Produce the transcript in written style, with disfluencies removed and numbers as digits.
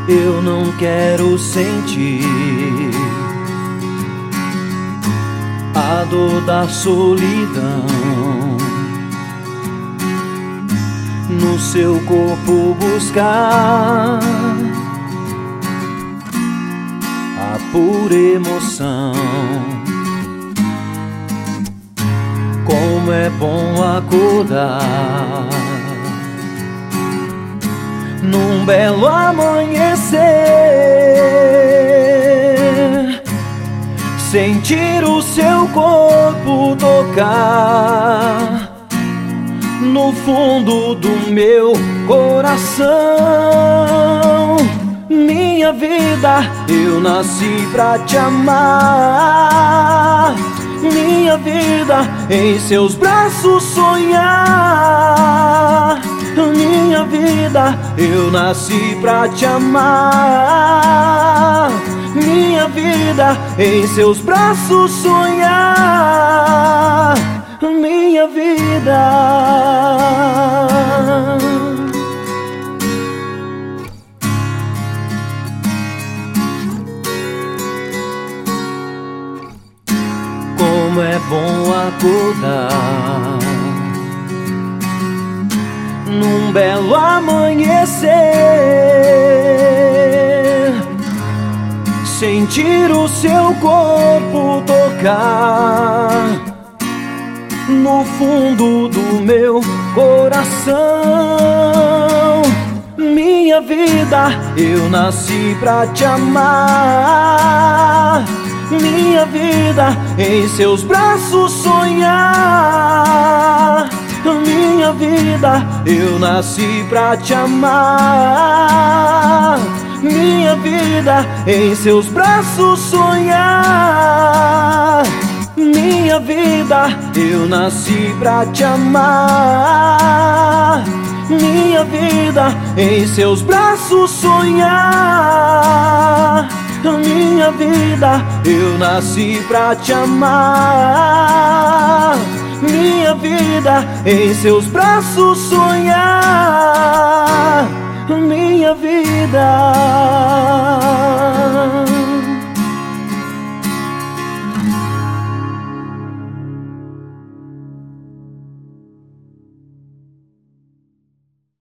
eu não quero sentir a dor da solidão. No seu corpo buscar a pura emoção. Como é bom acordar num belo amanhecer, sentir o seu corpo tocar no fundo do meu coração. Minha vida, eu nasci pra te amar. Minha vida, em seus braços sonhar. Minha vida, eu nasci pra te amar. Minha vida, em seus braços sonhar. Minha vida. Como é bom acordar num belo amanhecer, sentir o seu corpo tocar no fundo do meu coração. Minha vida, eu nasci pra te amar. Minha vida, em seus braços sonhar. Minha vida, eu nasci pra te amar. Minha vida, em seus braços sonhar. Minha vida, eu nasci pra te amar. Minha vida, em seus braços sonhar. Minha vida, eu nasci pra te amar. Minha vida, em seus braços sonhar. Minha vida.